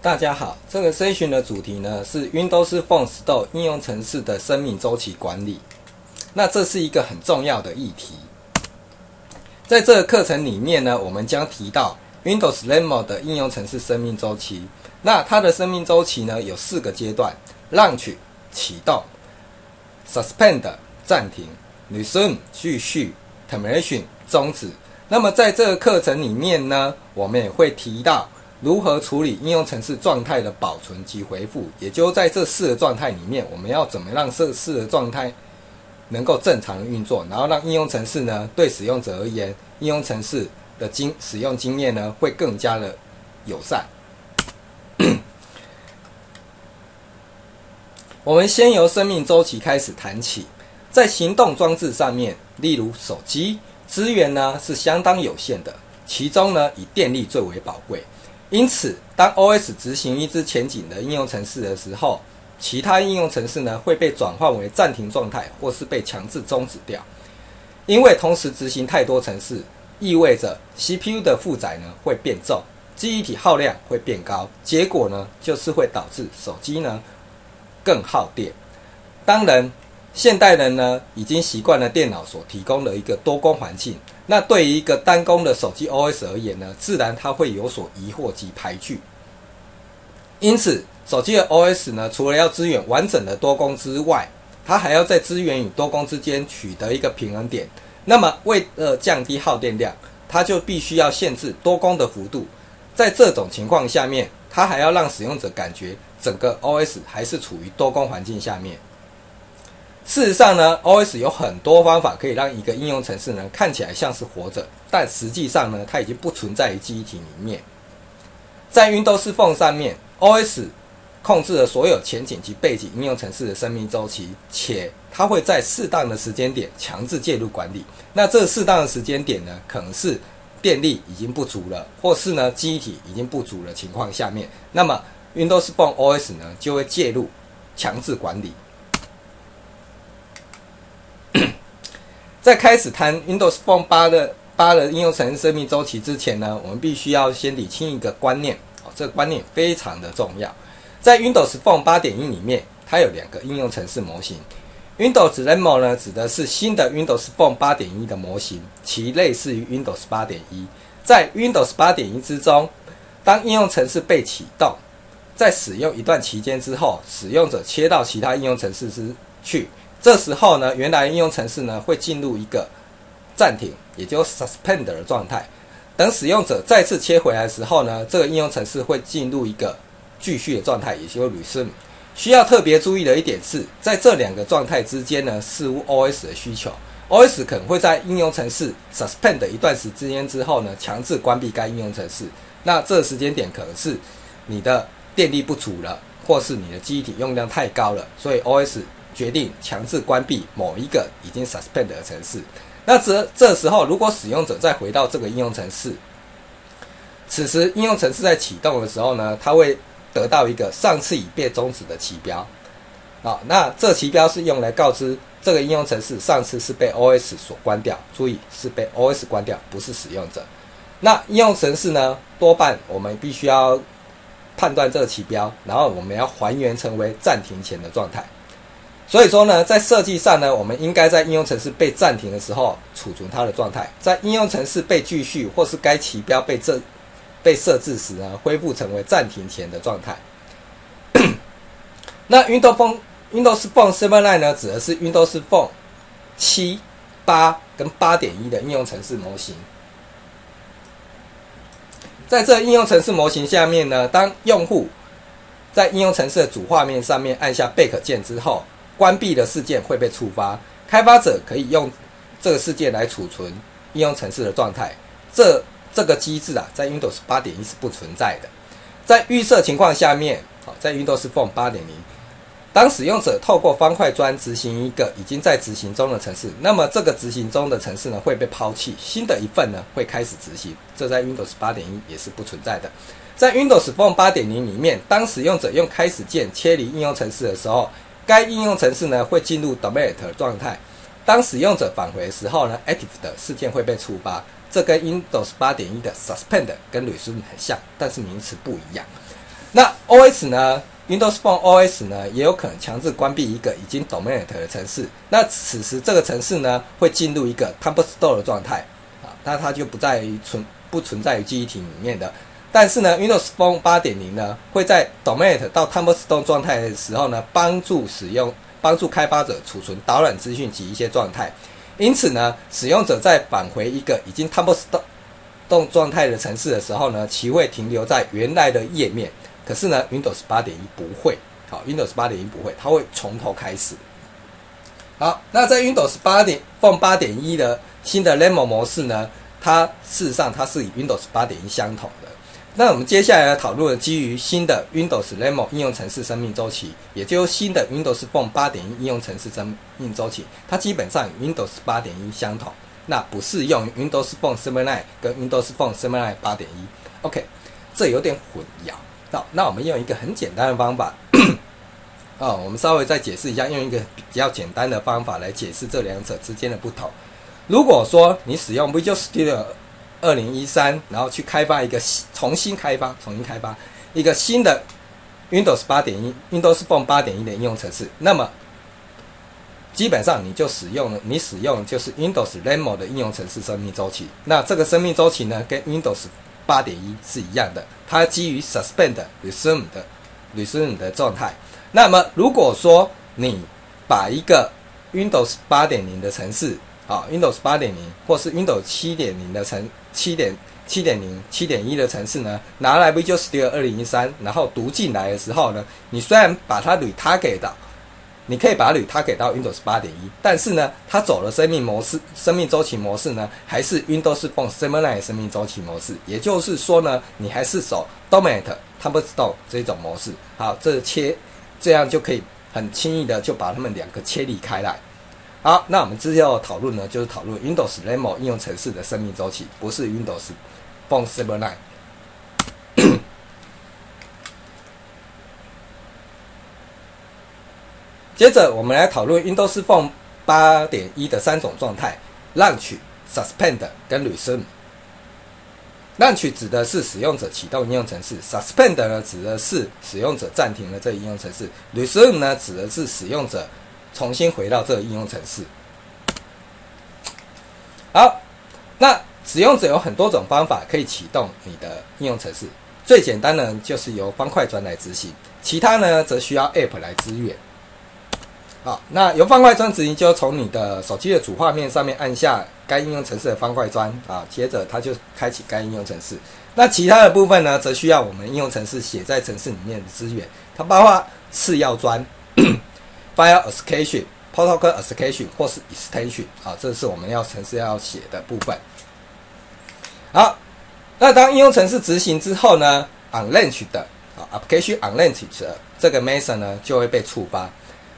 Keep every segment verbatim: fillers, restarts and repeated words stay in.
大家好，这个 session 的主题呢是 Windows Phone Store 应用程式的生命周期管理。那这是一个很重要的议题。在这个课程里面呢，我们将提到 Windows Lemon 的应用程式生命周期。那它的生命周期呢有四个阶段 ：Launch 启动、Suspend 暂停、Resume 继续、Termination 终止。那么在这个课程里面呢，我们也会提到如何处理应用程式状态的保存及回复，也就在这四个状态里面，我们要怎么让这四个状态能够正常的运作，然后让应用程式呢对使用者而言，应用程式的经使用经验呢会更加的友善。我们先由生命周期开始谈起，在行动装置上面，例如手机，资源呢是相当有限的，其中呢以电力最为宝贵。因此，当 O S 执行一支前景的应用程式的时候，其他应用程式呢会被转换为暂停状态，或是被强制终止掉。因为同时执行太多程式，意味着 C P U 的负载呢会变重，记忆体耗量会变高，结果呢就是会导致手机呢更耗电。当然，现代人呢已经习惯了电脑所提供的一个多工环境。那对于一个单工的手机 O S 而言呢，自然它会有所疑惑及排拒。因此，手机的 O S 呢，除了要支援完整的多工之外，它还要在资源与多工之间取得一个平衡点。那么，为了降低耗电量，它就必须要限制多工的幅度。在这种情况下面，它还要让使用者感觉整个 O S 还是处于多工环境下面。事实上呢 ，O S 有很多方法可以让一个应用程式呢看起来像是活着，但实际上呢，它已经不存在于记忆体里面。在 Windows Phone 上面 ，O S 控制了所有前景及背景应用程式的生命周期，且它会在适当的时间点强制介入管理。那这适当的时间点呢，可能是电力已经不足了，或是呢记忆体已经不足的情况下面，那么 Windows Phone O S 呢就会介入强制管理。在开始谈 Windows Phone 八的八的应用程式生命周期之前呢，我们必须要先理清一个观念，哦，这个观念非常的重要。在 Windows Phone 八点一 里面，它有两个应用程式模型。Windows Lemon 呢，指的是新的 Windows Phone 八点一 的模型，其类似于 Windows 八点一。在 Windows 八点一之中，当应用程式被启动，在使用一段期间之后，使用者切到其他应用程式之去。这时候呢，原来应用程式呢会进入一个暂停，也就是 suspend 的状态。等使用者再次切回来的时候呢，这个应用程式会进入一个继续的状态，也就是 resume。需要特别注意的一点是，在这两个状态之间呢，视乎 O S 的需求 ，O S 可能会在应用程式 suspend 一段时间之后呢，强制关闭该应用程式。那这个时间点可能是你的电力不足了，或是你的记忆体用量太高了，所以 O S决定强制关闭某一个已经 suspend 的程式。那这这时候，如果使用者再回到这个应用程式，此时应用程式在启动的时候呢，它会得到一个上次已被终止的旗标。好，那这旗标是用来告知这个应用程式上次是被 O S 所关掉，注意是被 O S 关掉，不是使用者。那应用程式呢，多半我们必须要判断这个旗标，然后我们要还原成为暂停前的状态。所以说呢，在设计上呢，我们应该在应用程式被暂停的时候储存它的状态，在应用程式被继续或是该旗标被这被设置时呢，恢复成为暂停前的状态。那 Windows Phone Windows Phone 七 呢，指的是 Windows Phone 七、八跟 八点一 的应用程式模型。在这应用程式模型下面呢，当用户在应用程式的主画面上面按下 Back 键之后，关闭的事件会被触发，开发者可以用这个事件来储存应用程式的状态。这这个机制啊，在 Windows 八点一 是不存在的。在预设情况下面，在 Windows Phone 八点零，当使用者透过方块砖执行一个已经在执行中的程式，那么这个执行中的程式呢会被抛弃，新的一份呢会开始执行。这在 Windows 八点一 也是不存在的。在 Windows Phone 八点零 里面，当使用者用开始键切离应用程式的时候，该应用程式呢会进入 Delete 状态。当使用者返回的时候呢 ，Active 的事件会被触发。这跟 Windows 八点一 的 Suspend 跟 Resume 很像，但是名词不一样。 那 O S 呢 ，Windows Phone O S 呢，也有可能强制关闭一个已经 dominate 的程式。那此时这个程式呢，会进入一个 Temp Store 的状态啊，那它就不在于存不存在于记忆体里面的。但是呢 ，Windows Phone 八点零 呢，会在 dominate 到 Temp Store 状态的时候呢，帮助使用帮助开发者储存导览资讯及一些状态。因此呢，使用者在返回一个已经 Temp Store 动状态的程式的时候呢，其会停留在原来的页面。可是呢 ，Windows 八点一 不会，好 ，Windows 八点一 不会，它会从头开始。好，那在 Windows 八点 Phone 八点一的新的 Lemon 模式呢，它事实上它是与 Windows 八点一相同的。那我们接下来要讨论基于新的 Windows Lemon 应用程式生命周期，也就是新的 Windows Phone 八点一应用程式生命周期，它基本上与 Windows 八点一相同。那不适用于 Windows Phone 十九跟 Windows Phone 十九 八点一。OK， 这有点混淆。好，那我们用一个很简单的方法，哦，我们稍微再解释一下，用一个比较简单的方法来解释这两者之间的不同。如果说你使用 Visual Studio 二零一三，然后去开发一个重新开发、重新开发一个新的 Windows 八点一、Windows Phone 八点一的应用程式，那么基本上你就使用了，你使用就是 Windows Lemon 的应用程式生命周期。那这个生命周期呢，跟 Windows 八点一是一样的，它基于 Suspend Resume 的 Resume 的状态。那么如果说你把一个 Windows 八点零的程式，啊 Windows 八点零或是 Windows 七点零的程七点七点零、七点一的程式呢，拿来 Visual Studio 二零一三，然后读进来的时候呢，你虽然把它 retarget 到，你可以把它 retarget 到 Windows 八点一，但是呢，它走了生命模式、生命周期模式呢，还是 Windows Phone 十九的生命周期模式。也就是说呢，你还是走 Dominant、Temp Store 这种模式。好，这切这样就可以很轻易的就把它们两个切离开来。好，那我们之后讨论呢，就是讨论 Windows Lemon 应用程式的生命周期，不是 Windows Phone 十九。接着我们来讨论 Windows Phone 八点一的三种状态 ：Launch、Suspend 跟 Resume。Launch 指的是使用者启动应用程式 ，Suspend 呢指的是使用者暂停了这个应用程式 ，Resume 呢指的是使用者重新回到这个应用程式。好，那使用者有很多种方法可以启动你的应用程式，最简单的就是由方块砖来执行，其他呢则需要 App 来支援。好，那由方块砖执行，就从你的手机的主画面上面按下该应用程式的方块砖啊，接着它就开启该应用程式。那其他的部分呢，则需要我们应用程式写在程式里面的资源，它包括次要砖、File Execution、Protocol Execution 或是 Extension 啊，这是我们要程式要写的部分。好，那当应用程式执行之后呢 ，Unlaunch 的啊 Application Unlaunch 的这个 method 呢就会被触发。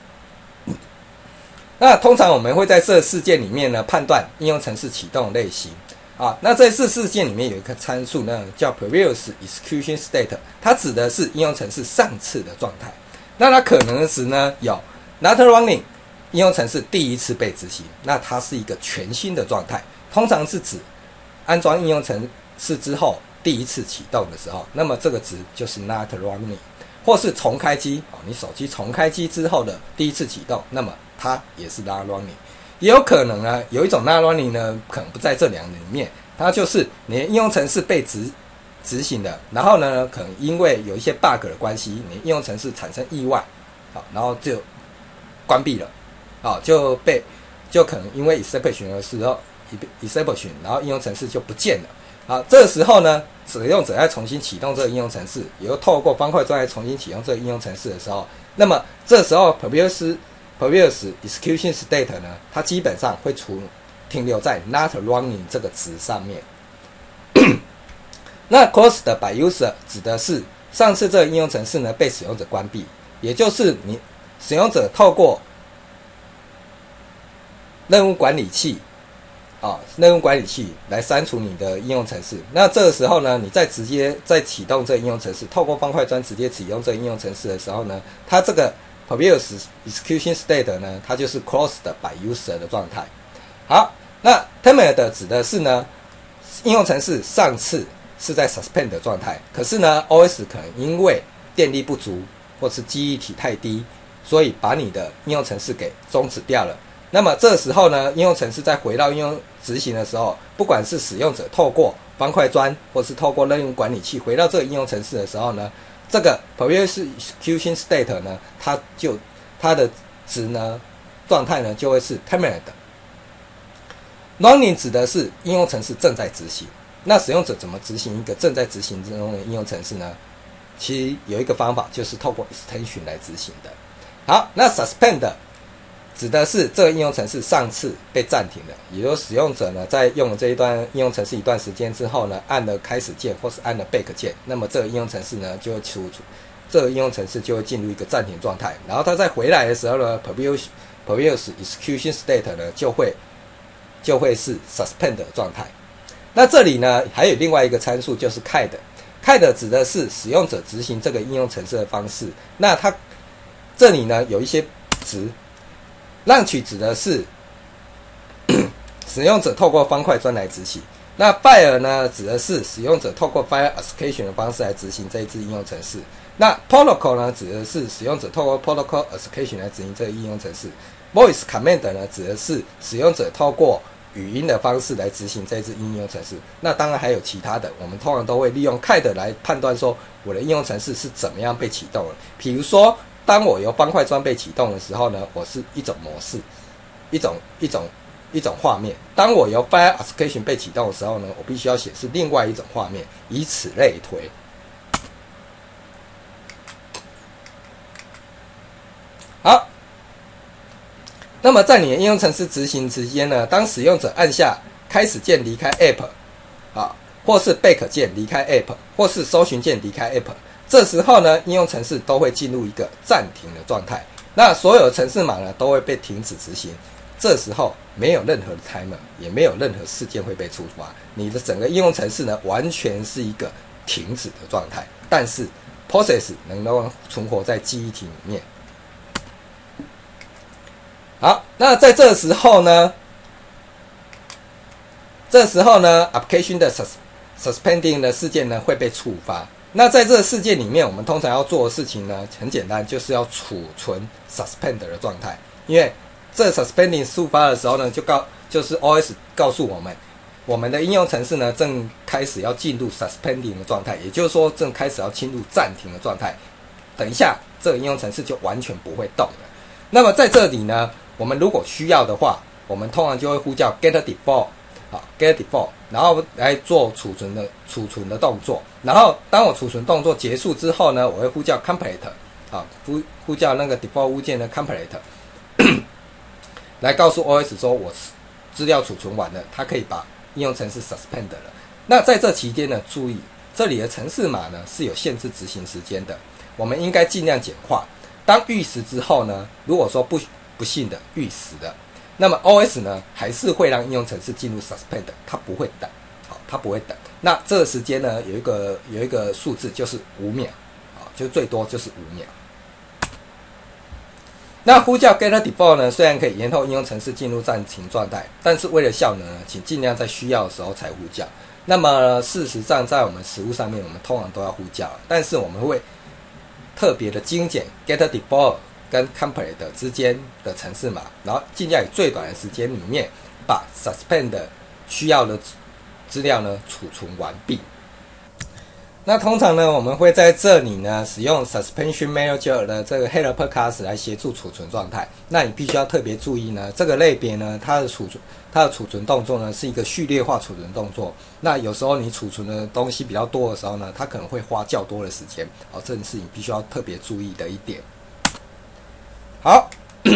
那通常我们会在这个事件里面呢判断应用程式启动类型啊。那在这事件里面有一个参数呢叫 Previous Execution State， 它指的是应用程式上次的状态。那它可能时呢有 Not Running， 应用程式第一次被执行，那它是一个全新的状态，通常是指安装应用程式之后第一次启动的时候，那么这个值就是 Not Running。或是重开机，你手机重开机之后的第一次启动，那么它也是 not running。也有可能呢，有一种 not running 呢，可能不在这两个里面，它就是你的应用程式被执执行的，然后呢，可能因为有一些 bug 的关系，你应用程式产生意外，好，然后就关闭了，好，就被就可能因为 exception 的时候 exception， 然后应用程式就不见了。好，这个时候呢，使用者要重新启动这个应用程式，也又透过方块砖来重新启动这个应用程式的时候，那么这时候 previous previous execution state 呢，它基本上会除停留在 not running 这个值上面。那 closed by user 指的是上次这个应用程式呢被使用者关闭，也就是你使用者透过任务管理器。啊，任务管理器来删除你的应用程式。那这个时候呢，你再直接再启动这个应用程式，透过方块砖直接启动这个应用程式的时候呢，它这个 previous execution state 呢，它就是 closed by user 的状态。好，那 terminated 指的是呢，应用程式上次是在 suspend 的状态，可是呢 ，O S 可能因为电力不足或是记忆体太低，所以把你的应用程式给终止掉了。那么这时候呢，应用程式再回到应用执行的时候，不管是使用者透过方块砖或是透过任务管理器回到这个应用程式的时候呢，这个 previous execution state 呢，它就它的值呢状态呢就会是 terminated。Running 指的是应用程式正在执行。那使用者怎么执行一个正在执行中的应用程式呢？其实有一个方法，就是透过 extension 来执行的。好，那 suspend 指的是这个应用程式上次被暂停了，也就是使用者呢在用了这一段应用程式一段时间之后呢，按了开始键或是按了 back 键，那么这个应用程式呢就会出这个应用程式就会进入一个暂停状态，然后它再回来的时候呢 previous previous execution state 呢就会就会是 suspend 的状态。那这里呢还有另外一个参数，就是 C A D。C A D 指的是使用者执行这个应用程式的方式。那它这里呢有一些值。Launch 指的是使用者透过方块砖来执行。那 Fire 呢指的是使用者透过 Fire Execution 的方式来执行这一支应用程式。那 Protocol 呢指的是使用者透过 Protocol Execution 来执行这个应用程式。Voice Command 呢指的是使用者透过语音的方式来执行这支应用程式。那当然还有其他的，我们通常都会利用 C A D 来判断说我的应用程式是怎么样被启动的。比如说当我由方块砖被启动的时候呢，我是一种模式，一种一种一种画面。当我由 Fire Execution 被启动的时候呢，我必须要显示另外一种画面，以此类推。好，那么在你的应用程式执行之间呢，当使用者按下开始键离开 App， 啊，或是 Back 键离开 App， 或是搜寻键离开 App。这时候呢，应用程式都会进入一个暂停的状态，那所有的程式码呢都会被停止执行。这时候没有任何的 timer， 也没有任何事件会被触发，你的整个应用程式呢完全是一个停止的状态，但是 process 能够存活在记忆体里面。好，那在这时候呢，这时候呢 application 的 sus suspending 的事件呢会被触发。那在这个事件里面，我们通常要做的事情呢，很简单，就是要储存 suspend 的状态。因为这 suspending 触发的时候呢，就告就是 O S 告诉我们，我们的应用程式呢正开始要进入 suspending 的状态，也就是说正开始要进入暂停的状态。等一下，这个应用程式就完全不会动了。那么在这里呢，我们如果需要的话，我们通常就会呼叫 get default。好 ，get default， 然后来做储存的储存的动作。然后当我储存动作结束之后呢，我会呼叫 complete， 好，呼呼叫那个 default 物件的 complete， 来告诉 O S 说我资料储存完了，它可以把应用程式 suspend 了。那在这期间呢，注意这里的程式码呢是有限制执行时间的，我们应该尽量简化。当逾时之后呢，如果说不不幸的逾时了。那么 O S 呢，还是会让应用程式进入 suspend， 它不会等，好，它不会等。那这个时间呢，有一个有一个数字，就是五秒，好，就最多就是五秒。那呼叫 get default 呢，虽然可以延后应用程式进入暂停状态，但是为了效能呢，请尽量在需要的时候才呼叫。那么事实上，在我们实务上面，我们通常都要呼叫，但是我们会特别的精简 get default。跟 complete 之间的程式码，然后尽量以最短的时间里面把 suspend 需要的资料呢储存完毕。那通常呢，我们会在这里呢使用 suspension manager 的这个 helper class 来协助储存状态。那你必须要特别注意呢，这个类别呢，它的储存它的储存动作呢是一个序列化储存动作。那有时候你储存的东西比较多的时候呢，它可能会花较多的时间，哦，这是你必须要特别注意的一点。好，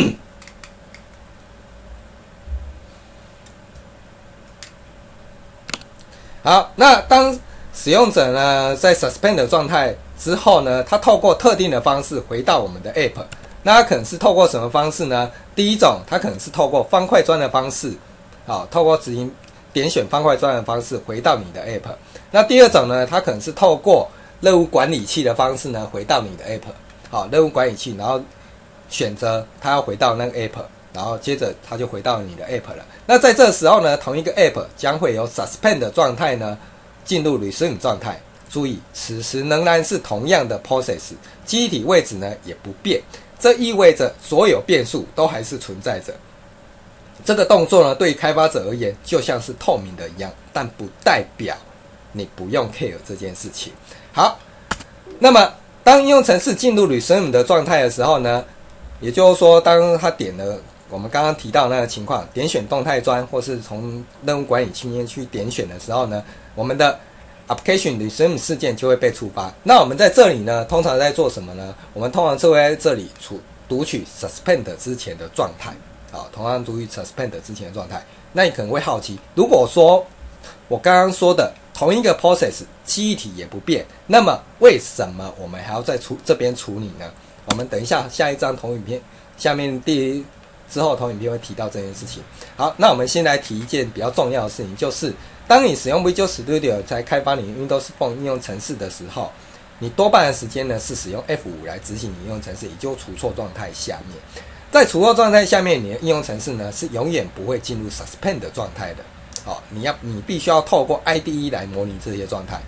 好，那当使用者呢在 suspend 的状态之后呢，他透过特定的方式回到我们的 app。那他可能是透过什么方式呢？第一种，他可能是透过方块砖的方式，好，透过执行点选方块砖的方式回到你的 app。那第二种呢，他可能是透过任务管理器的方式呢回到你的 app。好，任务管理器，然后选择他要回到那个 app， 然后接着他就回到你的 app 了。那在这时候呢，同一个 app 将会由 suspend 的状态呢进入 resume 状态， 注意，此时仍然是同样的 process， 记忆体位置呢也不变，这意味着所有变数都还是存在着。这个动作呢，对于开发者而言就像是透明的一样，但不代表你不用 care 这件事情。好，那么当应用程式进入 resume 的状态的时候呢，也就是说，当他点了我们刚刚提到那个情况，点选动态砖，或是从任务管理清单去点选的时候呢，我们的 application resume 事件就会被触发。那我们在这里呢，通常在做什么呢？我们通常就会在这里读取 suspend 之前的状态。好，同样读取 suspend 之前的状态。那你可能会好奇，如果说我刚刚说的同一个 process 记忆体也不变，那么为什么我们还要在处这边处理呢？我们等一下下一张投影片下面第之后投影片会提到这件事情。好，那我们先来提一件比较重要的事情，就是当你使用 Visual Studio 在开发你 Windows Phone 应用程式的时候，你多半的时间呢是使用 F 五 来执行你应用程式，也就除错状态下面。在除错状态下面，你的应用程式呢是永远不会进入 suspend 的状态的。好，你要你必须要透过 I D E 来模拟这些状态。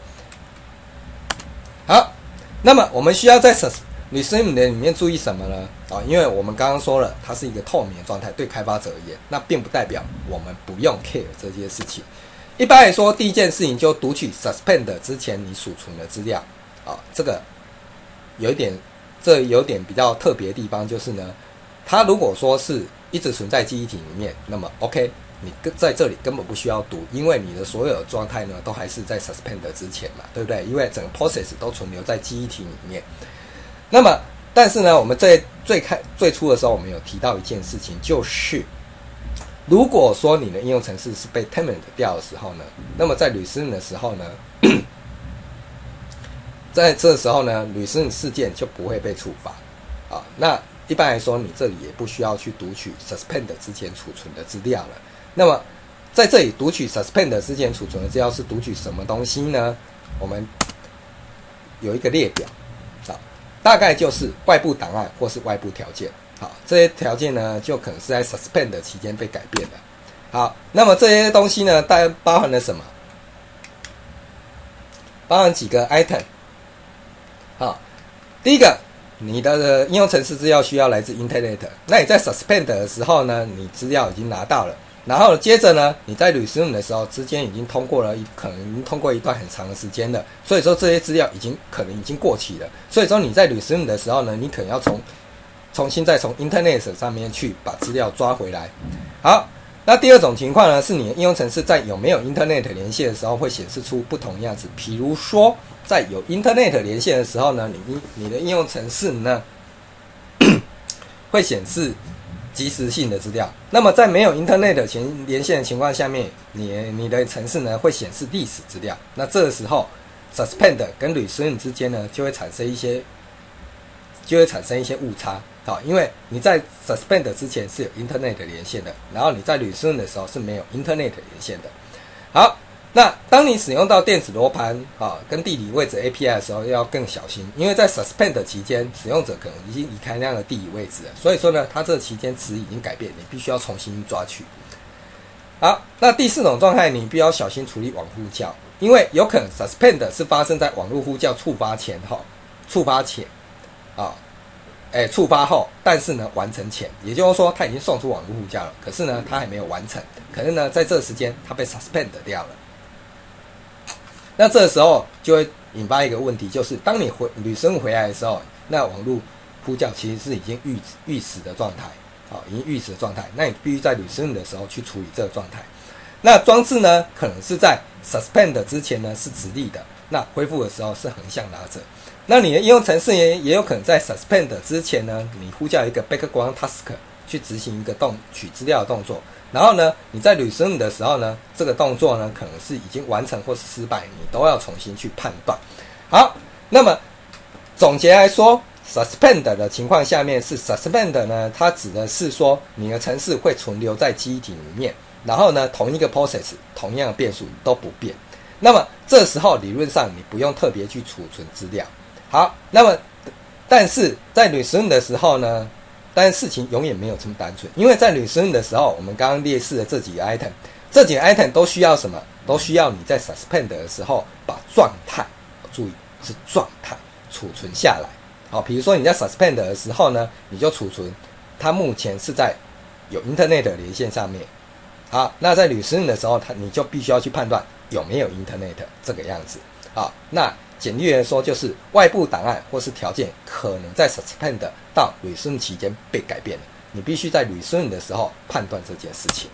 好，那么我们需要在 resume 的里面注意什么呢？啊，因为我们刚刚说了，它是一个透明的状态，对开发者而言，那并不代表我们不用 care 这些事情。一般来说，第一件事情就读取 suspend 之前你储存的资料。啊，这个有一点，这有点比较特别的地方就是呢，它如果说是一直存在记忆体里面，那么 OK， 你在这里根本不需要读，因为你的所有状态呢都还是在 suspend 之前嘛，对不对？因为整个 process 都存留在记忆体里面。那么，但是呢，我们在最开最初的时候，我们有提到一件事情，就是如果说你的应用程式是被 terminate 掉的时候呢，那么在 resume 的时候呢，在这时候呢 resume 事件就不会被触发啊。那一般来说，你这里也不需要去读取 suspend 之前储存的资料了。那么在这里读取 suspend 之前储存的资料是读取什么东西呢？我们有一个列表啊，大概就是外部档案或是外部条件。好，这些条件呢，就可能是在 suspend 期间被改变的。好，那么这些东西呢，大概包含了什么？包含几个 item。好，第一个，你的应用程式资料需要来自 Internet。那你在 suspend 的时候呢，你资料已经拿到了。然后接着呢，你在 resume 的时候，之间已经通过了一可能已经通过一段很长的时间了。所以说这些资料已经可能已经过期了。所以说你在 resume 的时候呢，你可能要从重新再从 Internet 上面去把资料抓回来。好，那第二种情况呢，是你的应用程式在有没有 Internet 连线的时候会显示出不同样子。比如说，在有 Internet 连线的时候呢，你你的应用程式呢会显示即时性的资料。那么在没有 Internet 前连线的情况下面，你你的程式呢会显示历史资料。那这个时候 suspend 跟 resume 之间呢就会产生一些就会产生一些误差。好，因为你在 suspend 之前是有 Internet 连线的，然后你在 resume 的时候是没有 Internet 连线的。好，那当你使用到电子罗盘啊跟地理位置 A P I 的时候，要更小心，因为在 suspend 期间，使用者可能已经离开那样的地理位置了，所以说呢，它这个期间值已经改变，你必须要重新抓取。好，那第四种状态，你必须要小心处理网呼叫，因为有可能 suspend 是发生在网络呼叫触发前后，触发前啊。哎，触发后，但是呢，完成前，也就是说，它已经送出网络呼叫了，可是呢，它还没有完成，可是呢，在这个时间，它被 suspend 掉了。那这个时候就会引发一个问题，就是当你回旅生回来的时候，那网络呼叫其实是已经预预死的状态，好、哦，已经预死的状态，那你必须在旅生的时候去处理这个状态。那装置呢，可能是在 suspend 之前呢是直立的，那恢复的时候是横向拉着。那你的应用程式也也有可能在 suspend 之前呢，你呼叫一个 background task 去执行一个动取资料的动作，然后呢，你在 resume 的时候呢，这个动作呢可能是已经完成或是失败，你都要重新去判断。好，那么总结来说 ，suspend 的情况下面是 suspend 呢，它指的是说你的程式会存留在记忆体里面，然后呢，同一个 process 同样的变数都不变。那么这时候理论上你不用特别去储存资料。好，那么但是在 resume 的时候呢，但是事情永远没有这么单纯，因为在 resume 的时候，我们刚刚列示的这几个 item， 这几个 item 都需要什么？都需要你在 suspend 的时候把状态注意是状态储存下来。好，比如说你在 suspend 的时候呢，你就储存它目前是在有 internet 的连线上面。好，那在 resume 的时候，它你就必须要去判断有没有 internet 这个样子。好，那简略的说，就是外部档案或是条件可能在 suspend 到 resume 期间被改变了，你必须在 resume 的时候判断这件事情。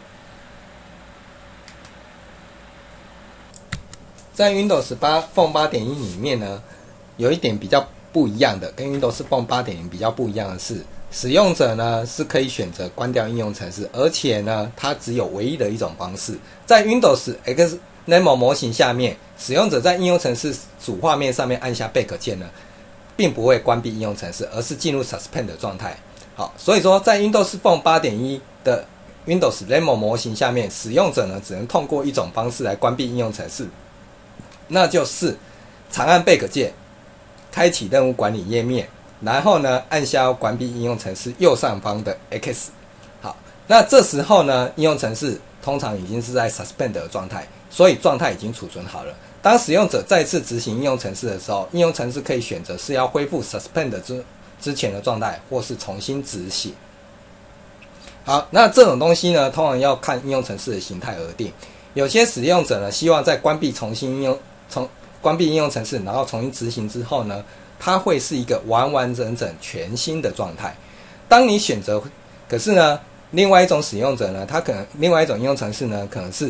在 Windows 八 Phone 八点一 里面呢，有一点比较不一样的，跟 Windows Phone 八点零 比较不一样的是，使用者呢是可以选择关掉应用程式，而且呢，它只有唯一的一种方式，在 Windows X Lemon 模型下面，使用者在应用程式主画面上面按下 Back 键呢，并不会关闭应用程式，而是进入 Suspend 的状态。好，所以说在 Windows Phone 八点一 的 Windows Lemon 模型下面，使用者呢只能通过一种方式来关闭应用程式，那就是长按 Back 键，开启任务管理页面，然后呢按下关闭应用程式右上方的 X。好，那这时候呢，应用程式通常已经是在 Suspend 的状态，所以状态已经储存好了。当使用者再次执行应用程式的时候，应用程式可以选择是要恢复 Suspend 之之前的状态，或是重新执行。好，那这种东西呢，通常要看应用程式的形态而定。有些使用者呢，希望在关闭重新应用重关闭应用程式，然后重新执行之后呢，它会是一个完完整整全新的状态。当你选择，可是呢，另外一种使用者呢，他可能另外一种应用程式呢，可能是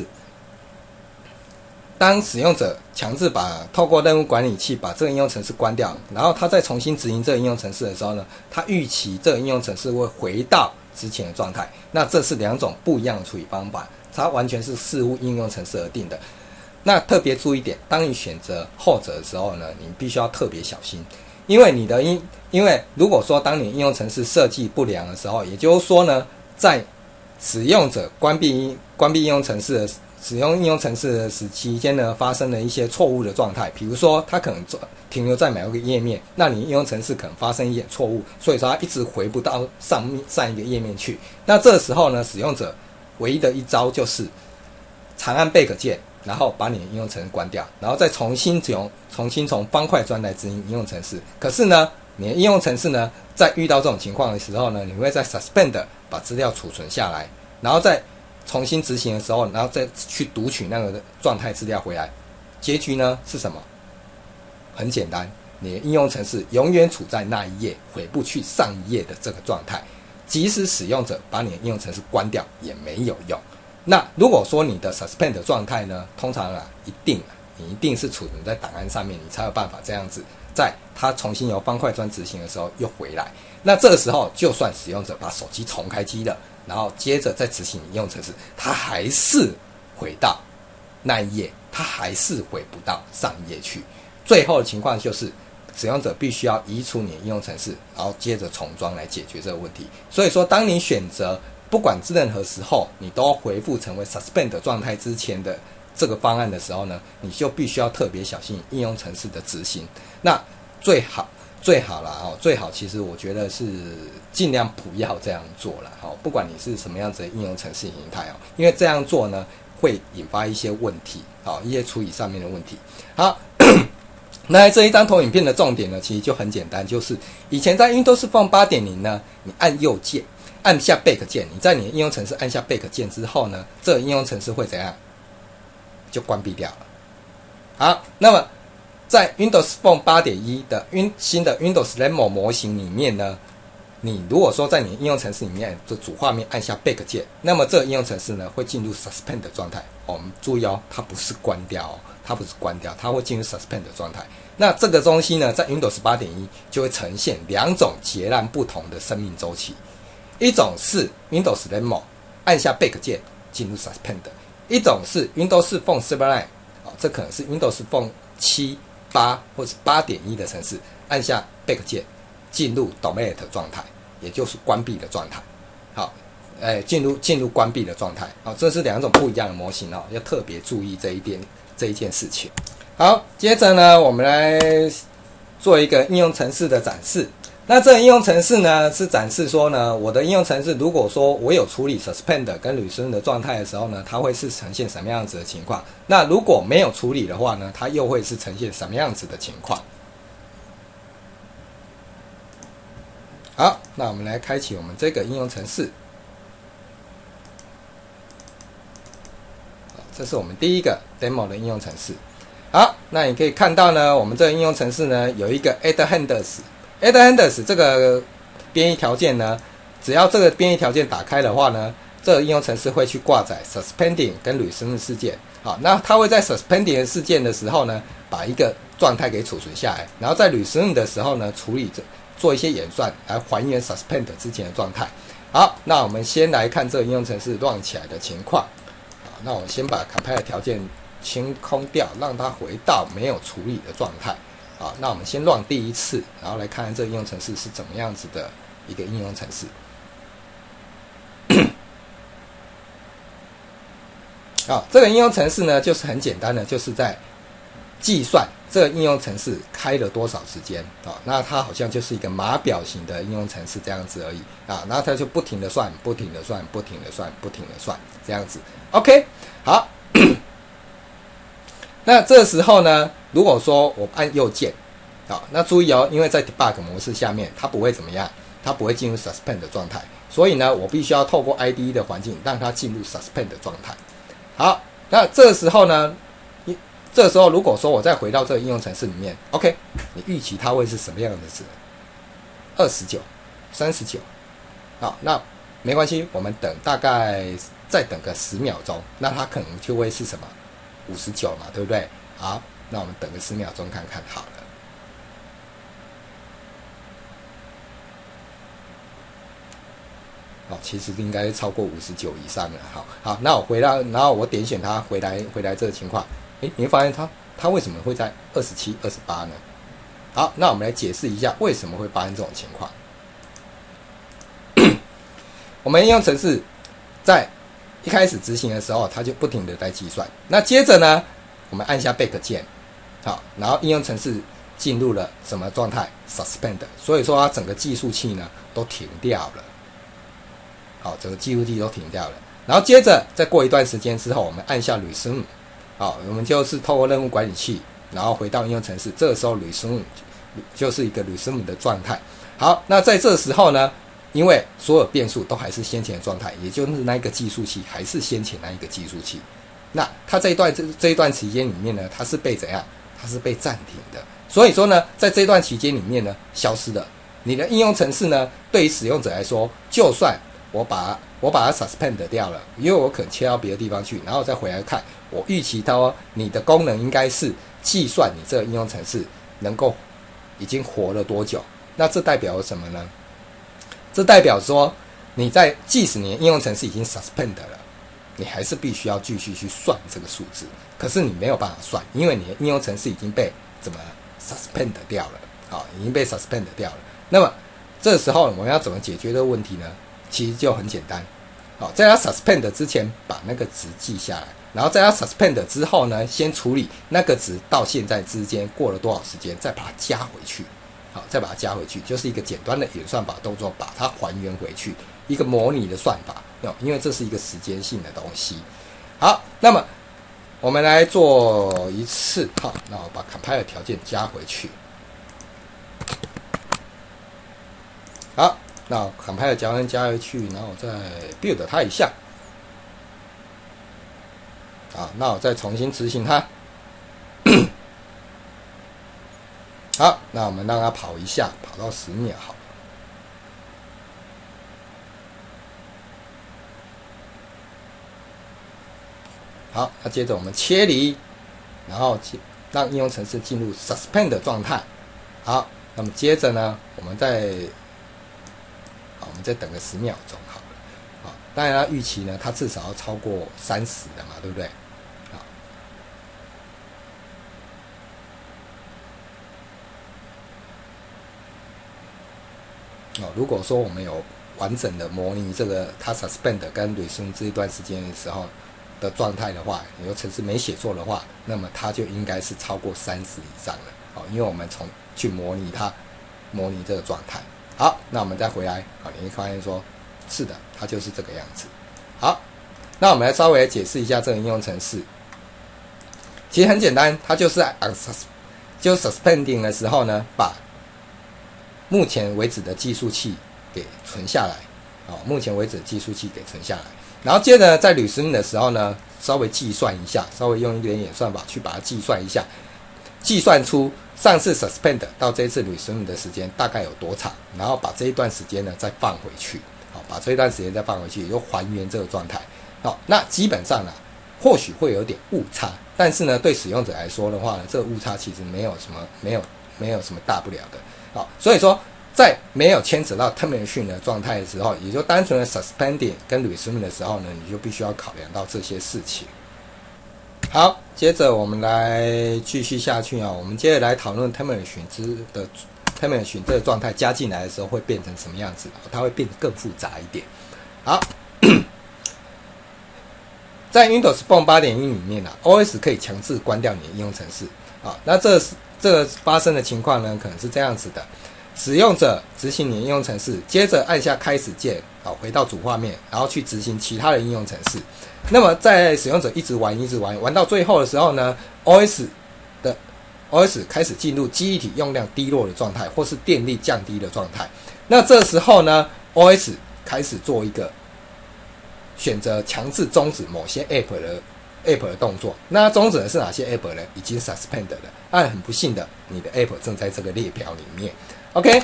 当使用者强制把透过任务管理器把这个应用程式关掉，然后他再重新执行这个应用程式的时候呢，他预期这个应用程式会回到之前的状态。那这是两种不一样的处理方法，它完全是视乎应用程式而定的。那特别注意一点，当你选择后者的时候呢，你必须要特别小心，因为你的应因为如果说当你应用程式设计不良的时候，也就是说呢，在使用者关闭关闭应用程式的使用应用程式的时期间呢，发生了一些错误的状态，比如说它可能停留在某一个页面，那你应用程式可能发生一点错误，所以说它一直回不到上面上一个页面去。那这时候呢，使用者唯一的一招就是长按 Back 键，然后把你的应用程式关掉，然后再重新从重新从方块砖来执行应用程式。可是呢，你的应用程式呢，在遇到这种情况的时候呢，你会在 Suspend 把资料储存下来，然后再重新执行的时候，然后再去读取那个状态资料回来。结局呢是什么？很简单，你的应用程式永远处在那一页，回不去上一页的这个状态。即使使用者把你的应用程式关掉也没有用。那如果说你的 Suspend 的状态呢，通常啊，一定啊，你一定是储存在档案上面，你才有办法这样子，在它重新由方块砖执行的时候又回来。那这个时候，就算使用者把手机重开机了，然后接着再执行应用程式，它还是回到那一页，它还是回不到上一页去。最后的情况就是，使用者必须要移除你的应用程式，然后接着重装来解决这个问题。所以说，当你选择不管是任何时候，你都回复成为 Suspend 的状态之前的这个方案的时候呢，你就必须要特别小心应用程式的执行。那最好最好啦哦，最好其实我觉得是尽量不要这样做啦哦，不管你是什么样子的应用程式形态哦，因为这样做呢会引发一些问题，好，一些处理上面的问题。好。那这一张投影片的重点呢，其实就很简单，就是以前在 Windows Phone 八点零 呢，你按右键，按下 Back 键，你在你的应用程式按下 Back 键之后呢，这个应用程式会怎样？就关闭掉了。好，那么在 Windows Phone 八点一 的新的 Windows Lemon 模型里面呢，你如果说在你的应用程式里面的主画面按下 Back 键，那么这个应用程式呢会进入 Suspend 的状态。哦，我们注意哦，它不是关掉哦。它不是关掉，它会进入 Suspend 的状态。那这个东西呢，在 Windows 八点一 就会呈现两种截然不同的生命周期。一种是 Windows Lemon 按下 Back 键进入 Suspend， 一种是 Windows Phone 十九，哦，这可能是 Windows Phone 七、八或是 八点一 的程式，按下 Back 键进入 Dormant 状态，也就是关闭的状态。好，哎，进入进入关闭的状态。好，这是两种不一样的模型哦，要特别注意这一点。这一件事情。好，接着呢，我们来做一个应用程式的展示。 那这个应用程式呢，是展示说呢，我的应用程式如果说我有处理 suspend 跟 resume 的状态的时候呢，它会是呈现什么样子的情况？那如果没有处理的话呢，它又会是呈现什么样子的情况？好，那我们来开启我们这个应用程式。这是我们第一个 demo 的应用程式。好，那你可以看到呢，我们这个应用程式呢有一个 add handlers。add handlers 这个编译条件呢，只要这个编译条件打开的话呢，这个应用程式会去挂载 suspending 跟 resume 事件。好，那它会在 suspending 的事件的时候呢，把一个状态给储存下来，然后在 resume 的时候呢，处理做一些演算来还原 suspend 之前的状态。好，那我们先来看这个应用程式 run 起来的情况。好，那我们先把 compile 条件清空掉，让它回到没有处理的状态。好，那我们先 run 第一次，然后来看看这个应用程式是怎么样子的一个应用程式。好，这个应用程式呢，就是很简单的，就是在计算这个应用程式开了多少时间啊？那它好像就是一个码表型的应用程式这样子而已啊。然后它就不停的算，不停的算，不停的算，不停的算，这样子。OK， 好。那这时候呢，如果说我按右键，好，那注意哦，因为在 debug 模式下面，它不会怎么样，它不会进入 suspend 的状态，所以呢，我必须要透过 I D E 的环境让它进入 suspend 的状态。好，那这时候呢，这时候如果说我再回到这个应用程式里面 ，OK， 你预期它会是什么样的值？二十九、三十九，好，那没关系，我们等大概再等个十秒钟，那它可能就会是什么？五十九嘛，对不对？好，那我们等个十秒钟看看好了。哦，其实应该超过五十九以上了。好，好，那我回到，然后我点选它回来，回来这个情况，诶，你会发现它它为什么会在二十七、二十八呢？好，那我们来解释一下为什么会发生这种情况。我们应用程式在一开始执行的时候，它就不停的在计算。那接着呢，我们按下 back 键，好，然后应用程式进入了什么状态 ？suspend。所以说它整个计数器呢都停掉了。好，整个计数器都停掉了。然后接着再过一段时间之后，我们按下 resume， 好，我们就是透过任务管理器，然后回到应用程式。这个时候 resume 就是一个 resume 的状态。好，那在这时候呢，因为所有变数都还是先前的状态，也就是那一个计数器还是先前那一个计数器。那它这一段这这一段期间里面呢，它是被怎样？它是被暂停的。所以说呢，在这段期间里面呢，消失了。你的应用程式呢，对于使用者来说，就算我把我把它 suspend 掉了，因为我可能切到别的地方去，然后再回来看，我预期到你的功能应该是计算你这个应用程式能够已经活了多久。那这代表什么呢？这代表说，你在即使你的应用程式已经 suspend 了，你还是必须要继续去算这个数字。可是你没有办法算，因为你的应用程式已经被怎么 suspend 掉了，好，已经被 suspend 掉了。那么这时候我们要怎么解决这个问题呢？其实就很简单，好，在它 suspend 之前把那个值记下来，然后在它 suspend 之后呢，先处理那个值到现在之间过了多少时间，再把它加回去。好，再把它加回去，就是一个简单的演算法动作，把它还原回去，一个模拟的算法，因为这是一个时间性的东西。好，那么我们来做一次，好，那我把 compile 条件加回去。好，那 compile 条件加回去，然后我再 build 它一下。好，那我再重新执行它。好，那我们让它跑一下，跑到十秒好了。好，那接着我们切离，然后让应用程式进入 suspend 的状态。好，那么接着呢，我们再，好，我们再等个十秒钟好了。好，当然它预期呢，它至少要超过三十的嘛，对不对？哦，如果说我们有完整的模拟这个它 suspend 跟 resume 这一段时间的时候的状态的话，有程式没写错的话，那么它就应该是超过三十以上了。哦，因为我们从去模拟它，模拟这个状态。 好，那我们再回来，好，你会发现说，是的，它就是这个样子。好，那我们来稍微解释一下这个应用程式。其实很简单，它就是在 就 suspending 的时候呢，把目前为止的计数器给存下来，好，目前为止的计数器给存下来，然后接着在 resume 的时候呢，稍微计算一下，稍微用一点演算法去把它计算一下，计算出上次 suspend 到这一次 resume 的时间大概有多长，然后把这一段时间呢再放回去，好，把这一段时间再放回去，又还原这个状态。好，那基本上啊，或许会有点误差，但是呢，对使用者来说的话呢，这个误差其实没有什么，没有没有什么大不了的。好，所以说在没有牵扯到 termination 的状态的时候，也就单纯的 suspending 跟 resume 的时候呢，你就必须要考量到这些事情。好，接着我们来继续下去啊，我们接着来讨论 termination 之的 termination 这个状态加进来的时候会变成什么样子，它会变得更复杂一点。好。在 Windows Phone 八点一 里面啊 ，O S 可以强制关掉你的应用程式啊。那这这个发生的情况呢，可能是这样子的：使用者执行你的应用程式，接着按下开始键，好，回到主画面，然后去执行其他的应用程式。那么在使用者一直玩、一直玩，玩到最后的时候呢 ，O S 的 O S 开始进入记忆体用量低落的状态，或是电力降低的状态。那这时候呢 ，O S 开始做一个选择强制终止某些 App 的 App 的动作，那终止的是哪些 App 呢？已经 suspend 了。但很不幸的，你的 App 正在这个列表里面。OK，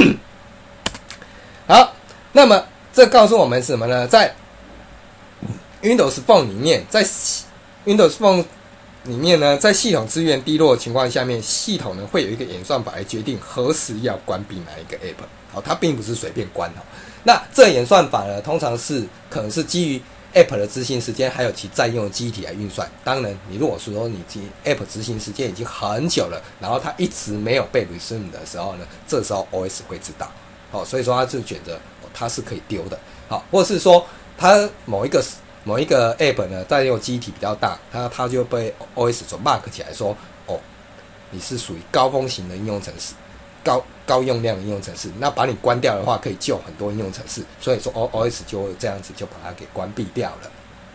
好，那么这告诉我们什么呢？在 Windows Phone 里面，在 Windows Phone 里面呢，在系统资源低落的情况下面，系统呢会有一个演算法来决定何时要关闭哪一个 App。好，它并不是随便关哦。那这个演算法呢，通常是可能是基于 App 的执行时间，还有其占用的记忆体来运算。当然，你如果说你 App 执行时间已经很久了，然后它一直没有被 resume 的时候呢，这时候 O S 会知道。好，所以说它就觉得、哦、它是可以丢的。好，或是说它某一个某一个 App 呢占用记忆体比较大，它它就被 O S 所 mark 起来说，哦，你是属于高风险的应用程式。高高用量的应用程式，那把你关掉的话，可以救很多应用程式，所以说 O S 就会这样子就把它给关闭掉了。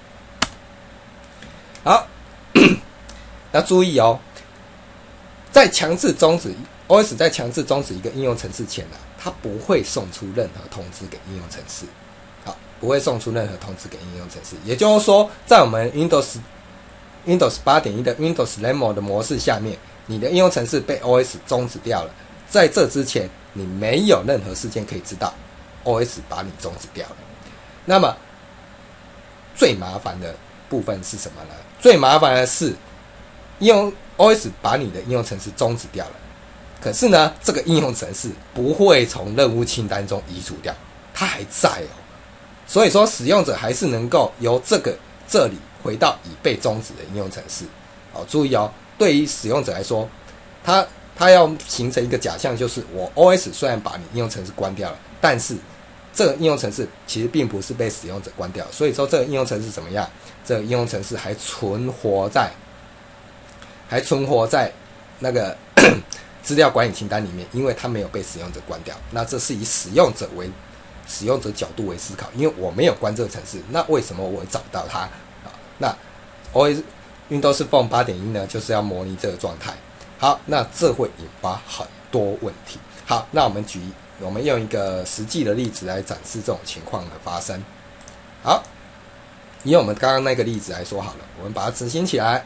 好，要注意哦，在强制终止 O S 在强制终止一个应用程式前呢、啊，它不会送出任何通知给应用程式，好，不会送出任何通知给应用程式。也就是说，在我们 Windows Windows 八点一 的 Windows Lemon 的模式下面，你的应用程式被 O S 终止掉了。在这之前，你没有任何事件可以知道 O S 把你终止掉了。那么最麻烦的部分是什么呢？最麻烦的是，应用 O S 把你的应用程式终止掉了，可是呢，这个应用程式不会从任务清单中移除掉，它还在哦。所以说，使用者还是能够由这个这里回到已被终止的应用程式。好，注意哦，对于使用者来说，他它要形成一个假象，就是我 O S 虽然把你应用程式关掉了，但是这个应用程式其实并不是被使用者关掉，所以说这个应用程式怎么样？这个应用程式还存活在，还存活在那个资料管理清单里面，因为它没有被使用者关掉。那这是以使用者为使用者角度为思考，因为我没有关这个程式，那为什么我会找不到它？那 O S Windows Phone 八点一 呢，就是要模拟这个状态。好，那这会引发很多问题。好，那我们举，我们用一个实际的例子来展示这种情况的发生。好，以我们刚刚那个例子来说好了，我们把它执行起来。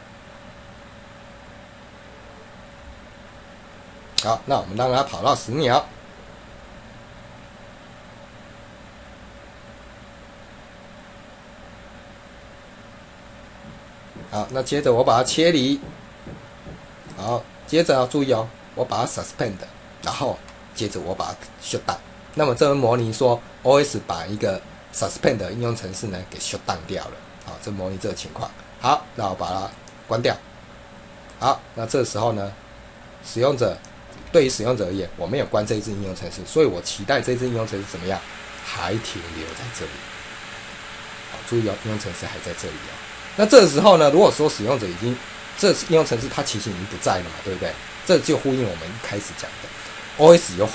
好，那我们让它跑到十秒。好，那接着我把它切离。好。接着要注意哦，我把它 suspend， 然后接着我把它 shut down。那么这个模拟说 O S 把一个 suspend 的应用程式呢给 shut down 掉了。好，这模拟这个情况。好，那我把它关掉。好，那这时候呢，使用者对于使用者而言，我没有关这一支应用程式，所以我期待这支应用程式怎么样，还停留在这里。好，注意哦，应用程式还在这里哦。那这个时候呢，如果说使用者已经这应用程式它其实已经不在了嘛，对不对？这就呼应我们一开始讲的 ，O S 有很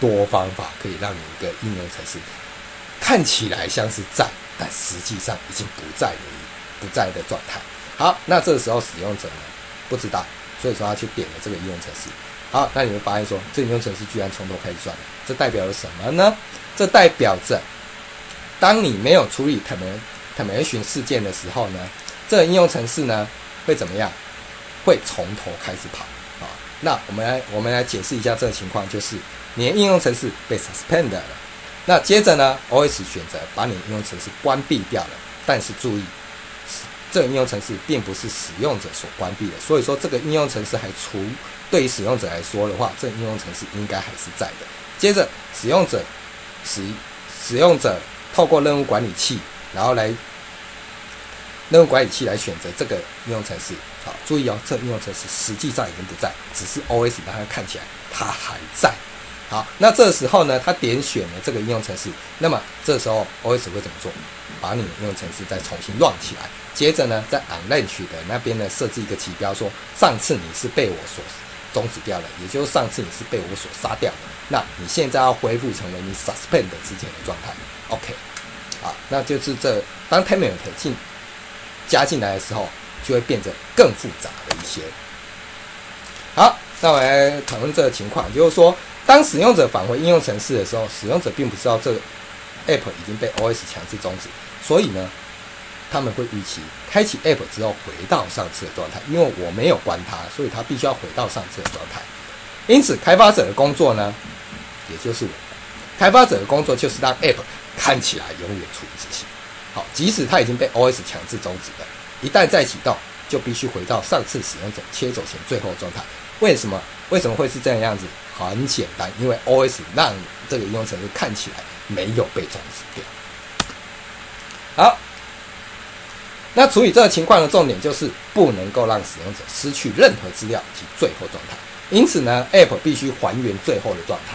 多方法可以让你一个应用程式看起来像是在，但实际上已经不在的不在的状态。好，那这个时候使用者呢不知道，所以说他去点了这个应用程式。好，那你会发现说，这个应用程式居然从头开始算了，这代表了什么呢？这代表着，当你没有处理 termination 事件的时候呢，这个应用程式呢会怎么样？会从头开始跑啊。那我们来我们来解释一下这个情况，就是你的应用程式被 suspend 了，那接着呢 ，O S 选择把你的应用程式关闭掉了，但是注意，这个应用程式并不是使用者所关闭的，所以说这个应用程式还处对于使用者来说的话，这个应用程式应该还是在的。接着，使用者使使用者透过任务管理器，然后来任务管理器来选择这个应用程式。好，注意哦，这个应用程式实际上已经不在，只是 O S 让它看起来它还在。好，那这时候呢，它点选了这个应用程式，那么这时候 O S 会怎么做？把你的应用程式再重新 run 起来，接着呢，在 onLaunch 的那边呢设置一个指标说，上次你是被我所终止掉了，也就是上次你是被我所杀掉的，那你现在要恢复成为你 suspend 之前的状态 ，OK， 好，那就是这当 terminate 进加进来的时候，就会变得更复杂的一些。好，那我来讨论这个情况，就是说，当使用者返回应用程式的时候，使用者并不知道这个 App 已经被 O S 强制终止，所以呢，他们会预期开启 App 之后回到上次的状态，因为我没有关它，所以它必须要回到上次的状态。因此，开发者的工作呢，也就是我，开发者的工作就是让 App 看起来永远处于执行。好，即使它已经被 O S 强制终止了，一旦再启动，就必须回到上次使用者切走前最后的状态。为什么？为什么会是这样样子？很简单，因为 O S 让这个应用程式看起来没有被终止掉。好，那处理这个情况的重点就是不能够让使用者失去任何资料及最后状态。因此呢 ，App 必须还原最后的状态。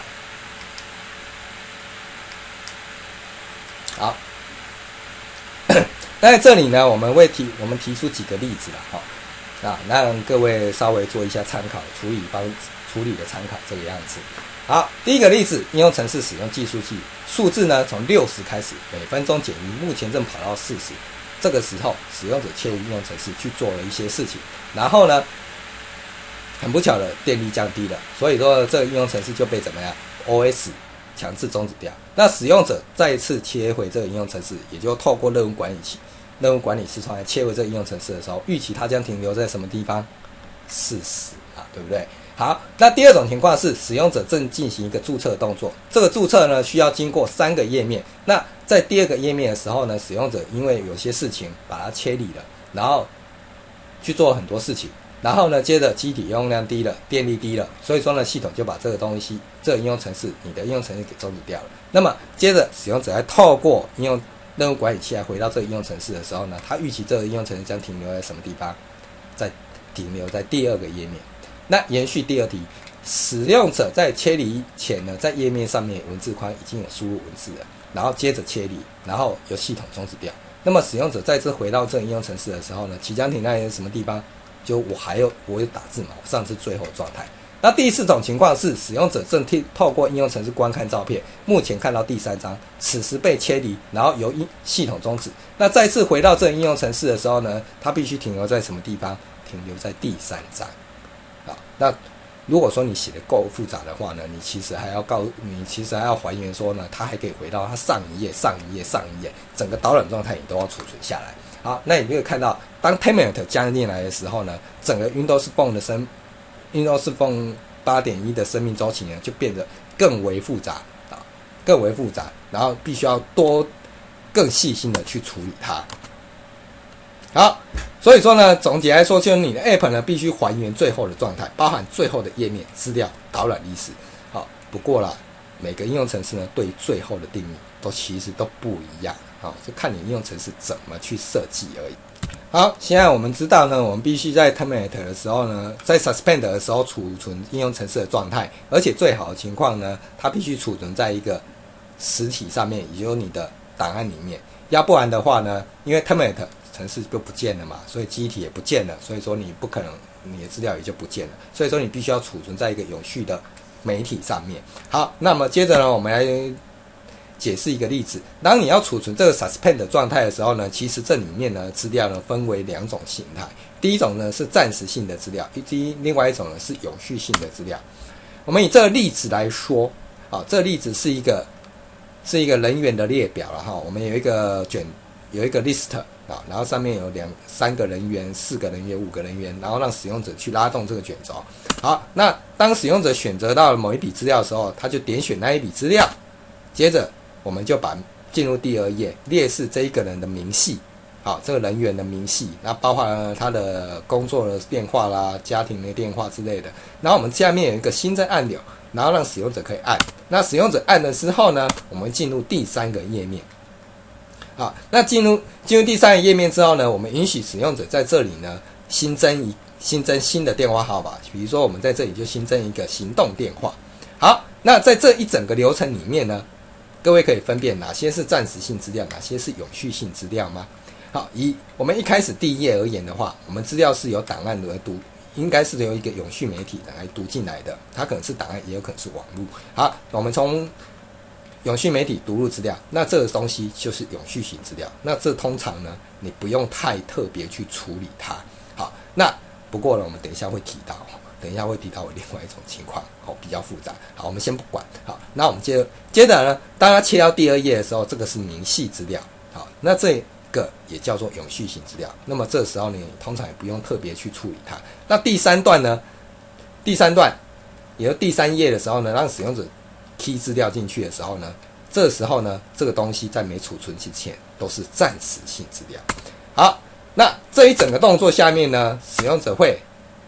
好，那在这里呢，我们会提我们提出几个例子了哈。啊，让各位稍微做一下参考，处理帮处理的参考这个样子。好，第一个例子，应用程式使用计数器，数字呢从六十开始，每分钟减一，目前正跑到四十。这个时候，使用者切入应用程式去做了一些事情，然后呢，很不巧的电力降低了，所以说这个应用程式就被怎么样 ？O S 强制终止掉。那使用者再一次切回这个应用程式，也就透过任务管理器。任务管理视窗来切回这个应用程式的时候，预期它将停留在什么地方？四十啊，对不对？好，那第二种情况是使用者正进行一个注册动作，这个注册呢需要经过三个页面。那在第二个页面的时候呢，使用者因为有些事情把它切离了，然后去做很多事情，然后呢，接着机体用量低了，电力低了，所以说呢，系统就把这个东西，这个应用程式，你的应用程式给终止掉了。那么接着使用者在透过应用任务管理器来回到这个应用程式的时候呢，它预期这个应用程式将停留在什么地方？在停留在第二个页面。那延续第二题，使用者在切离前呢，在页面上面文字框已经有输入文字了，然后接着切离，然后由系统终止掉。那么使用者再次回到这个应用程式的时候呢，即将停在什么地方？就我还有我有打字嘛，我上次最后状态。那第四种情况是，使用者正透过应用程式观看照片，目前看到第三张，此时被切离，然后由系统终止。那再次回到这个应用程式的时候呢，它必须停留在什么地方？停留在第三张。好，那如果说你写的够复杂的话呢，你其实还要告，你其实还要还原说呢，它还可以回到它上一页、上一页、上一页，整个导览状态你都要储存下来。好，那你可以看到，当 terminate 加进来的时候呢，整个 Windows Phone 的生 Windows Phone 八点一 的生命周期呢，就变得更为复杂啊，更为复杂，然后必须要多更细心的去处理它。好，所以说呢，总结来说，就是你的 App 呢必须还原最后的状态，包含最后的页面、资料、导览历史。好，不过啦，每个应用程式呢对于最后的定义都其实都不一样，好，就看你应用程式怎么去设计而已。好，现在我们知道呢，我们必须在 terminate 的时候呢，在 suspend 的时候储存应用程式的状态，而且最好的情况呢，它必须储存在一个实体上面，也就是你的档案里面，要不然的话呢，因为 terminate 程式就不见了嘛，所以记忆体也不见了，所以说你不可能你的资料也就不见了，所以说你必须要储存在一个有序的媒体上面。好，那么接着呢，我们来解释一个例子。当你要储存这个 suspend 的状态的时候呢，其实这里面呢资料呢分为两种形态。第一种呢是暂时性的资料，第另外一种呢是永续性的资料。我们以这个例子来说，啊，这个例子是一个是一个人员的列表了哈。我们有一个卷，有一个 list 啊，然后上面有两三个人员、四个人员、五个人员，然后让使用者去拉动这个卷轴。好，那当使用者选择到了某一笔资料的时候，他就点选那一笔资料，接着我们就把进入第二页，列示这一个人的明细。好，这个人员的明细，那包括他的工作的变化啦、家庭的变化之类的。然后我们下面有一个新增按钮，然后让使用者可以按。那使用者按的时候呢，我们进入第三个页面。好，那进入进入第三个页面之后呢，我们允许使用者在这里呢新增一新增新的电话号码，比如说我们在这里就新增一个行动电话。好，那在这一整个流程里面呢，各位可以分辨哪些是暂时性资料，哪些是永续性资料吗？好，以我们一开始第一页而言的话，我们资料是由档案来读，应该是由一个永续媒体来读进来的，它可能是档案，也有可能是网络。好，我们从永续媒体读入资料，那这个东西就是永续型资料。那这通常呢，你不用太特别去处理它。好，那不过呢，我们等一下会提到，等一下会提到另外一种情况，哦，比较复杂。好，我们先不管。好，那我们接接着呢，当它切到第二页的时候，这个是明细资料。好，那这个也叫做永续型资料。那么这时候呢，通常也不用特别去处理它。那第三段呢，第三段也就第三页的时候呢，让使用者 key 资料进去的时候呢，这时候呢，这个东西在没储存之前都是暂时性资料。好，那这一整个动作下面呢，使用者会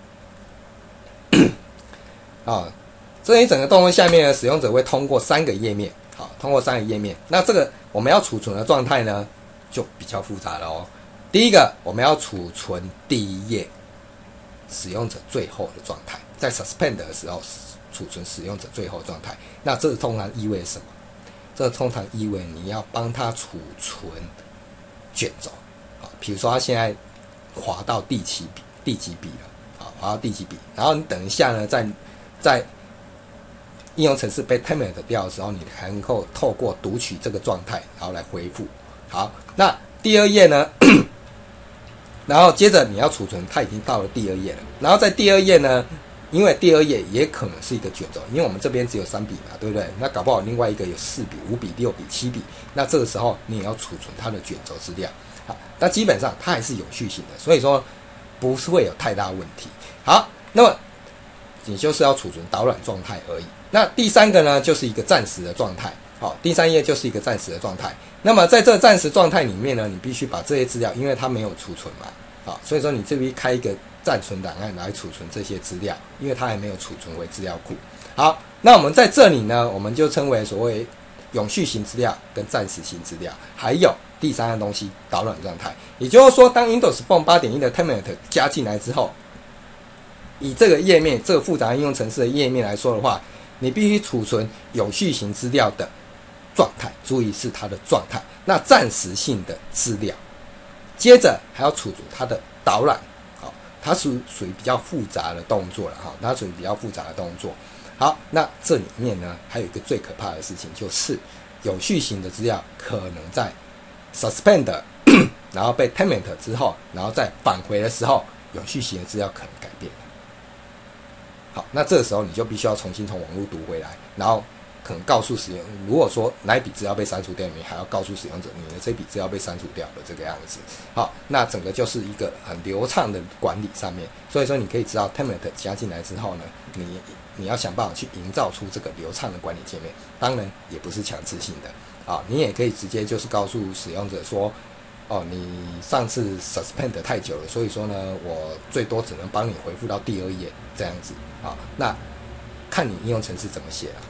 啊，这一整个动作下面呢，使用者会通过三个页面，好，通过三个页面。那这个我们要储存的状态呢，就比较复杂了哦。第一个，我们要储存第一页使用者最后的状态，在 suspend 的时候储存使用者最后状态。那这通常意味什么？这通常意味你要帮他储存卷轴，啊，比如说他现在滑到第几笔，第几笔了，啊，滑到第几笔，然后你等一下呢，在在应用程式被 terminate 掉的时候，你还能够透过读取这个状态，然后来恢复。好，那第二页呢？然后接着你要储存，它已经到了第二页了。然后在第二页呢，因为第二页也可能是一个卷轴，因为我们这边只有三笔嘛，对不对？那搞不好另外一个有四笔、五笔、六笔、七笔，那这个时候你也要储存它的卷轴资料。好，那基本上它还是有序性的，所以说不是会有太大问题。好，那么你就是要储存导览状态而已。那第三个呢，就是一个暂时的状态。好，第三页就是一个暂时的状态。那么在这个暂时状态里面呢，你必须把这些资料，因为它没有储存嘛，好，所以说你这边开一个暂存档案来储存这些资料，因为它还没有储存为资料库。好，那我们在这里呢，我们就称为所谓永续型资料跟暂时型资料，还有第三样东西导览状态。也就是说，当 Windows Phone 八点一 的 terminate 加进来之后，以这个页面这个复杂应用程式的页面来说的话，你必须储存永续型资料的状态，注意是它的状态。那暂时性的资料，接着还要储存它的导览，好，它属属于比较复杂的动作了哈，它属于比较复杂的动作。好，那这里面呢，还有一个最可怕的事情，就是永续型的资料可能在 suspend 然后被 terminate 之后，然后再返回的时候，永续型的资料可能改变了。好，那这个时候你就必须要重新从网络读回来，然后可能告诉使用，如果说哪一笔资料被删除掉，你还要告诉使用者你的这笔资料被删除掉了这个样子。好，那整个就是一个很流畅的管理上面，所以说你可以知道 terminate 加进来之后呢，你你要想办法去营造出这个流畅的管理界面，当然也不是强制性的啊，你也可以直接就是告诉使用者说，哦，你上次 suspend 太久了，所以说呢，我最多只能帮你回复到第二页这样子啊。那看你应用程式怎么写啊。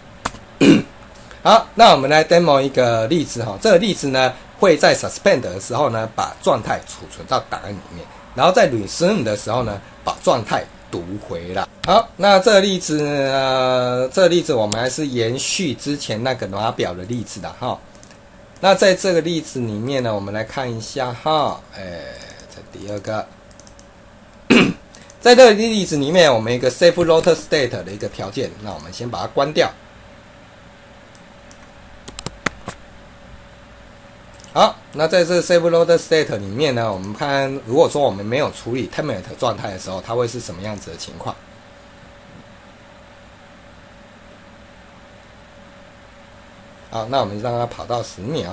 好，那我们来 demo 一个例子哈。这个例子呢，会在 suspend 的时候呢，把状态储存到档案里面，然后在 resume 的时候呢，把状态读回来。好，那这个例子呢，这个例子我们还是延续之前那个码表的例子的哈。那在这个例子里面呢，我们来看一下哈，哎，这第二个， 在这个例子里面，我们一个 save root state 的一个条件，那我们先把它关掉。好，那在这 save root state 里面呢，我们看，如果说我们没有处理 terminate 状态的时候，它会是什么样子的情况？好，那我们让它跑到十秒。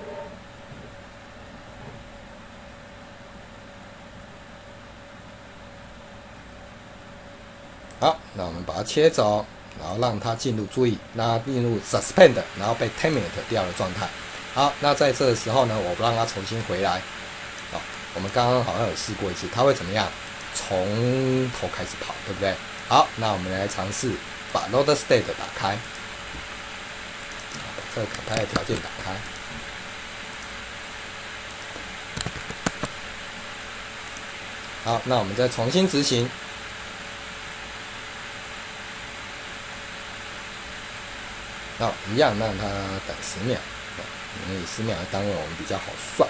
好，那我们把它切走，然后让它进入，注意，让它进入 suspend， 然后被 terminate 掉的状态。好，那在这个时候呢，我让它重新回来。好，我们刚刚好像有试过一次，它会怎么样？从头开始跑，对不对？好，那我们来尝试把 load state 打开，把这个卡牌的条件打开。好，那我们再重新执行。好，一样让它等十秒，因为十秒的单位我们比较好算。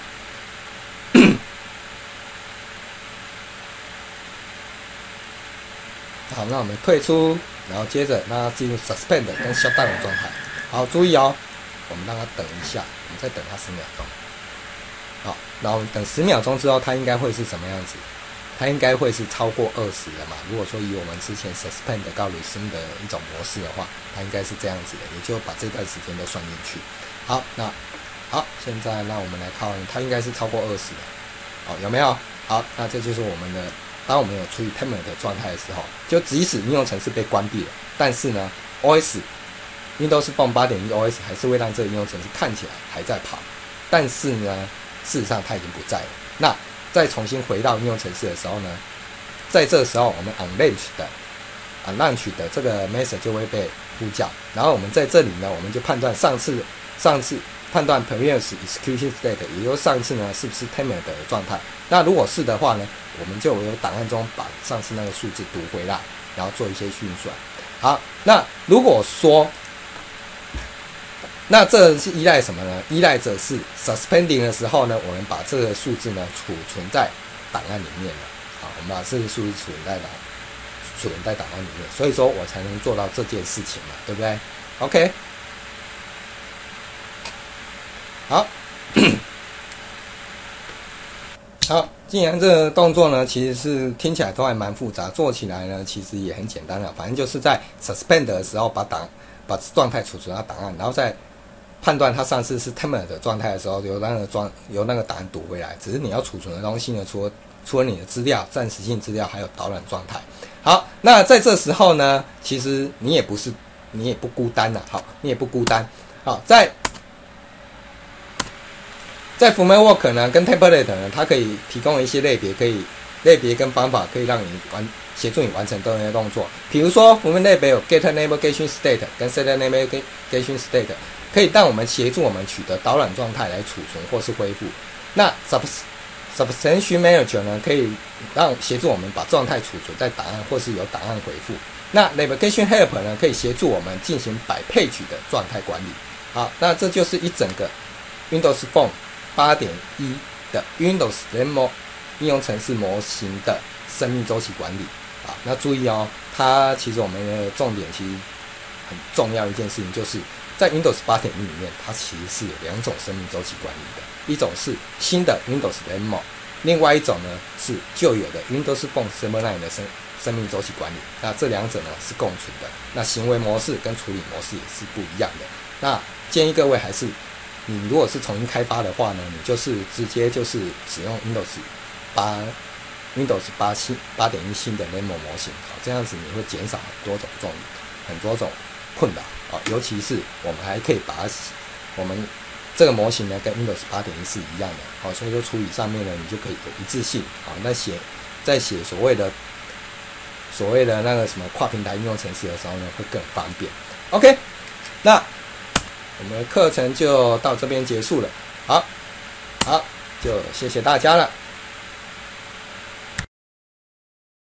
好，那我们退出，然后接着让它进入 suspend 跟 shutdown 的状态。好，注意哦，我们让它等一下，我们再等它十秒钟。好，然后等十秒钟之后，它应该会是什么样子？它应该会是超过二十的嘛？如果说以我们之前 suspend 到 resume 的一种模式的话，它应该是这样子的，也就把这段时间都算进去。好，那好，现在让我们来看，它应该是超过二十的。好，有没有？好，那这就是我们的。当我们有处理 terminate 的状态的时候，就即使应用程式被关闭了，但是呢 ，O S Windows Phone 八点一 O S 还是会让这个应用程式看起来还在跑，但是呢，事实上它已经不在了。那再重新回到应用程式的时候呢，在这个时候我们 unlaunch 的 unlaunch 的这个 method 就会被呼叫，然后我们在这里呢，我们就判断上次上次判断 previous execution state， 也就是上次呢是不是 terminate 的状态。那如果是的话呢，我们就有档案中把上次那个数字读回来，然后做一些运算。好，那如果说那这是依赖什么呢？依赖着是 suspending 的时候呢，我们把这个数字呢储存在档案里面了。好，我们把这个数字储存在档储存在档案里面，所以说我才能做到这件事情嘛，对不对 ？OK， 好，好，既然这个动作呢，其实是听起来都还蛮复杂，做起来呢其实也很简单了，反正就是在 suspend 的时候把档把状态储存到档案，然后再判断它上次是 terminate 的状态的时候，由那个状由那个档案读回来。只是你要储存的东西呢，除了除了你的资料、暂时性资料，还有导览状态。好，那在这时候呢，其实你也不是你也不孤单了。好，你也不孤单。好，在在 Framework 呢跟 Template 呢，它可以提供一些类别，可以类别跟方法，可以让你完协助你完成这些动作。比如说，我们类别有 Get Navigation State 跟 Set Navigation State。可以让我们协助我们取得导览状态来储存或是恢复。那 Substantial Manager 呢，可以让协助我们把状态储存在档案或是由档案回复。那 Navigation Help 呢，可以协助我们进行百配举的状态管理。好，那这就是一整个 Windows Phone 八点一 的 Windows Demo 应用程式模型的生命周期管理。好，那注意哦，它其实我们的重点其实很重要一件事情就是。在 Windows 八点一 里面，它其实是有两种生命周期管理的，一种是新的 Windows Demo， 另外一种呢是旧有的 Windows Phone 十九的生生命周期管理。那这两者呢是共存的，那行为模式跟处理模式也是不一样的。那建议各位还是，你如果是重新开发的话呢，你就是直接就是使用 Windows 八 Windows 八新八点一新的 Demo 模型，好，这样子你会减少很多种这种很多种困扰。啊，尤其是我们还可以把它，我们这个模型呢跟 Windows 八点一是一样的，好，所以说处理上面呢你就可以有一致性，好，那写在写所谓的所谓的那个什么跨平台应用程式的时候呢会更方便。OK， 那我们的课程就到这边结束了，好，好，就谢谢大家了。